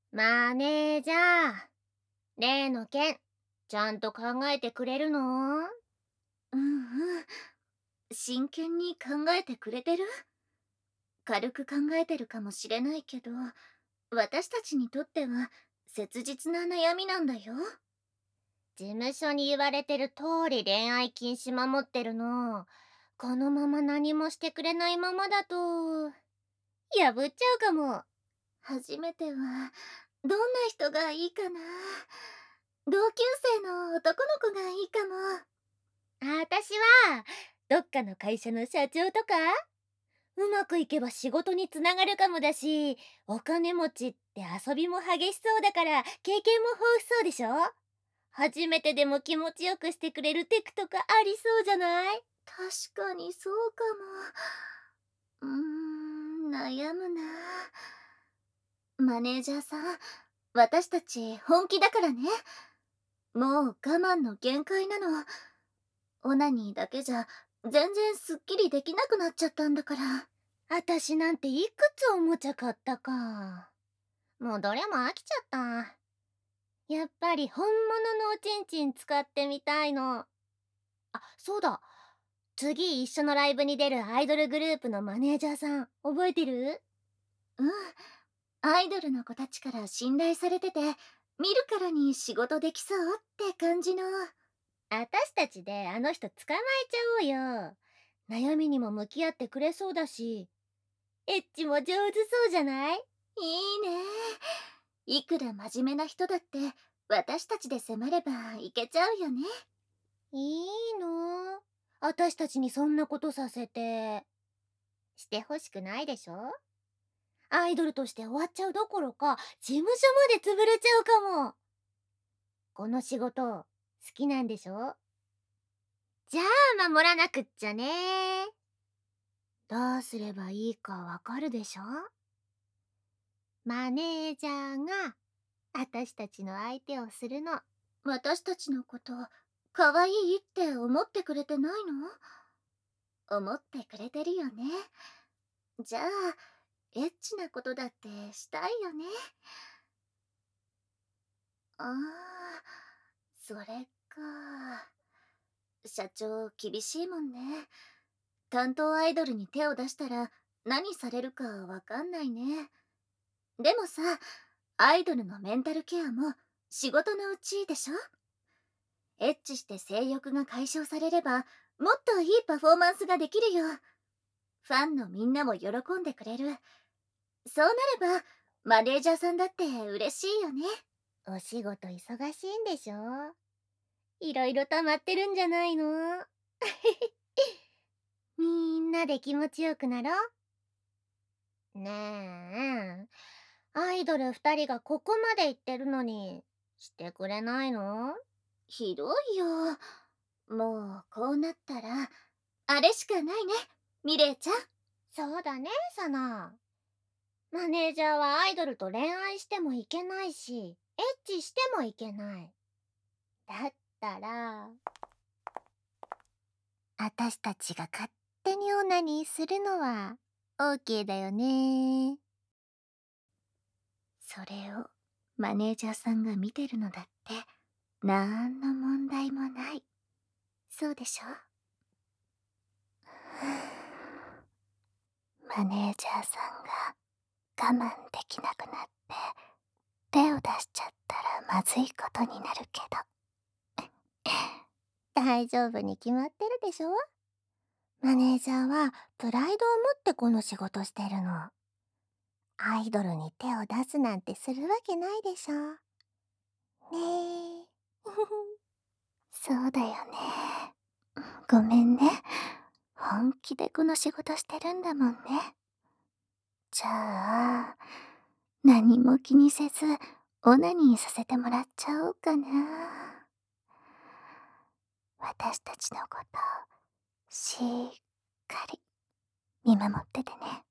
マネージャー、例の件、ちゃんと考えてくれるの？ うんうん。真剣に考えてくれてる？軽く考えてるかもしれないけど、私たちにとっては切実な悩みなんだよ。 事務所に言われてる通り恋愛禁止守ってるの。このまま何もしてくれないままだと、破っちゃうかも。 初めては、どんな人がいいかな。同級生の男の子がいいかも。 私は、どっかの会社の社長とかうまくいけば仕事につながるかもだし、お金持ちって遊びも激しそうだから経験も豊富そうでしょ？初めてでも気持ちよくしてくれるテクとかありそうじゃない？ 確かにそうかも。悩むな。マネージャーさん、私たち本気だからね。もう我慢の限界なの。オナニーだけじゃ全然すっきりできなくなっちゃったんだから。 あたしなんていくつおもちゃ買ったか。もうどれも飽きちゃった。やっぱり本物のおちんちん使ってみたいの。あ、そうだ。次一緒のライブに出るアイドルグループのマネージャーさん、覚えてる？ うん。アイドルの子たちから信頼されてて、見るからに仕事できそうって感じの。 あたしたちであの人捕まえちゃおうよ。悩みにも向き合ってくれそうだし、エッチも上手そうじゃない？ いいね。いくら真面目な人だって、私たちで迫ればいけちゃうよね。 いいの？あたしたちにそんなことさせて。してほしくないでしょ？アイドルとして終わっちゃうどころか、事務所まで潰れちゃうかも。この仕事、好きなんでしょ？じゃあ守らなくっちゃね。どうすればいいかわかるでしょ？マネージャーがあたしたちの相手をするの。 私たちのこと、可愛いって思ってくれてないの？思ってくれてるよね。じゃあ、エッチなことだってしたいよね。ああ、それか。社長、厳しいもんね。担当アイドルに手を出したら何されるかわかんないね。でもさ、アイドルのメンタルケアも仕事のうちでしょ？エッチして性欲が解消されれば、もっといいパフォーマンスができるよ。ファンのみんなも喜んでくれる。そうなれば、マネージャーさんだって嬉しいよね。 お仕事忙しいんでしょ？いろいろ溜まってるんじゃないの？みんなで気持ちよくなろう。ねえ、アイドル二人がここまで言ってるのに、してくれないの？ ひどいよ。もうこうなったら、あれしかないね、ミレイちゃん。 そうだね、サナ。マネージャーはアイドルと恋愛してもいけないし、エッチしてもいけない。だったら、あたしたちが勝手にオナニーするのは、オーケーだよね。 それをマネージャーさんが見てるのだって、なんの問題もない。そうでしょ？マネージャーさんが我慢できなくなって手を出しちゃったらまずいことになるけど。 大丈夫に決まってるでしょ？マネージャーはプライドを持ってこの仕事してるの。アイドルに手を出すなんてするわけないでしょ。ねえ。 そうだよね。ごめんね。本気でこの仕事してるんだもんね。じゃあ、何も気にせず、オナニーさせてもらっちゃおうかな。私たちのこと、しっかり見守っててね。